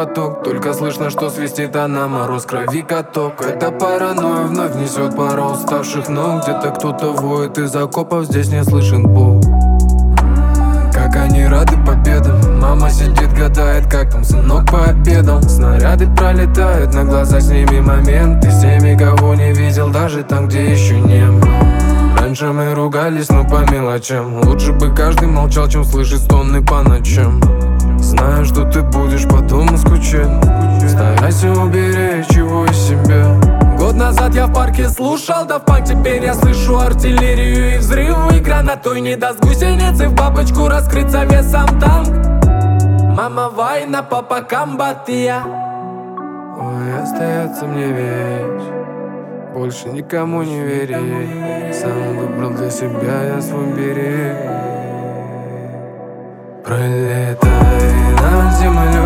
поток. Только слышно, что свистит, а на мороз крови каток. Это паранойя вновь несет пара уставших ног. Где-то кто-то воет из окопов, здесь не слышен Бог. Как они рады победам. Мама сидит, гадает, как там сынок пообедал. Снаряды пролетают на глаза, сними момент. Ты с теми, кого не видел, даже там, где еще не был. Раньше мы ругались, но по мелочам. Лучше бы каждый молчал, чем слышать стоны по ночам. Знаю, что ты будешь потом скучать. Старайся уберечь его из себя. Год назад я в парке слушал Daft Punk. Теперь я слышу артиллерию и взрывы. Гранатой не даст гусеницы в бабочку раскрыться весом танк. Мама война, папа комбат и я. Ой, остается мне верить, больше никому не верить. Сам выбрал для себя я свой берег. Пролетай над землей.